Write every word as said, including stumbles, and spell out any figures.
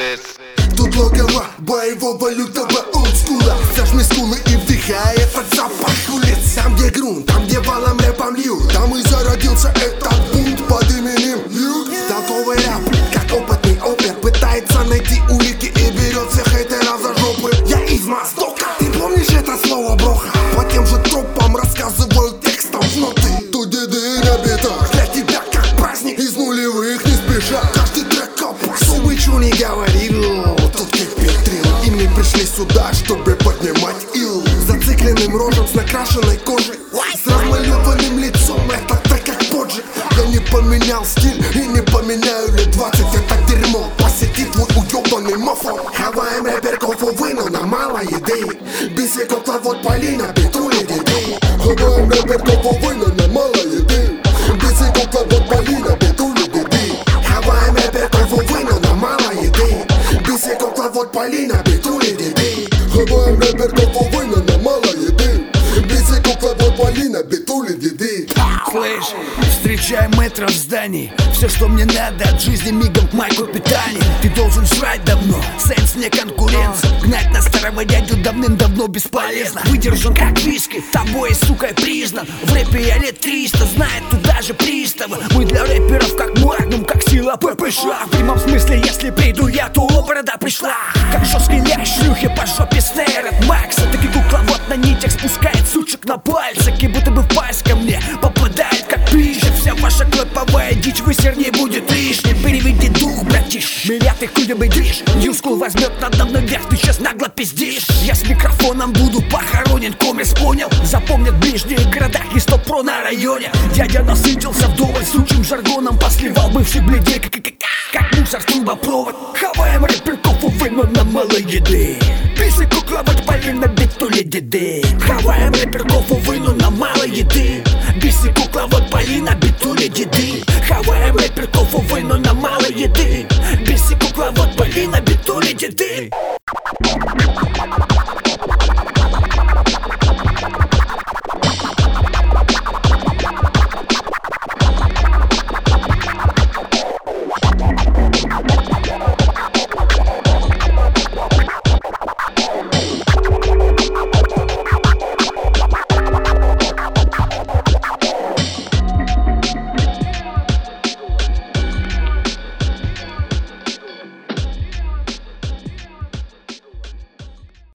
Тут логово боевого лютого олдскула. Зажми скулы и вдыхай этот запах улиц. Там где грунт, там где валом рэпом льют, там и зародился этот бунт под именем Люк. Толковый рэп, как опытный опер, пытается найти улики и берет всех хейтеров за жопы. Я из Мостока, ты помнишь это слово броха? По тем же тропам рассказываю текстом в ноты. Тут деды на битах, для тебя как праздник, из нулевых не спеша. Каждый трек опус, чтобы чё не говорил, тут кипит трил. И мы пришли сюда, чтобы поднимать ил. Зацикленным рожем с накрашенной кожей, с размалеванным лицом, это так как поджиг. Я не поменял стиль и не поменяю лет двадцать. Это дерьмо посетит твой уёбанный мафон. Хаваем рэперков, увы, но нам мало еды. Бисиков, вот Полина, Петрули, деды. Хаваем рэперков, увы, но нам мало еды. Бисиков, вот Полина, Петрули, деды. Хаваем рэперков, увы, но нам мало еды. Бисиков, вот Полина, Петрули, деды. Хаваем рэперков, увы, но нам мало еды. Бисиков, вот Полина, Петрули, деды. Слышь, встречаем метро в здании. Все, что мне надо от жизни, мигом к майку питания. Ты должен жрать давно, сенс не конкуренция. Гнать на старого дядю давным-давно бесполезно. Выдержан как виски, тобой, сука, признан. В рэпе я лет триста, знает туда же приставы. Мы для рэперов как магнум, как сила ППШ. В прямом смысле, если приду я, то борода пришла. Как жесткий лящ, шлюхи по жопе снейр от Макса. Так и кукловод на нитях спускает сучек на пальцах. И будто бы в пасть ко мне попадает как пища. Вся ваша клоповая дичь высерней будет лишней. Переведи дух, братиш, миллиарды хуёвый движ. Ньюскул возьмет надо мной вверх, ты сейчас нагло пиздишь. Я с микрофоном буду похоронен, комис понял. Запомнят ближние города и стоп-про на районе. Дядя насытился вдоволь сучим жаргоном. Посливал бывших бледей, как, как, как мусор в трубопровод. Хаваем рэперков, увы, но нам мало еды. Писы кукловать Полина, Бетули, деды. Хаваем рэперков, увы, но нам мало еды. Бисы кукловод Полина, Бетули, деды. Хаваем рэперков, увы, но нам мало еды. Бисы кукловод Полина, Бетули, деды.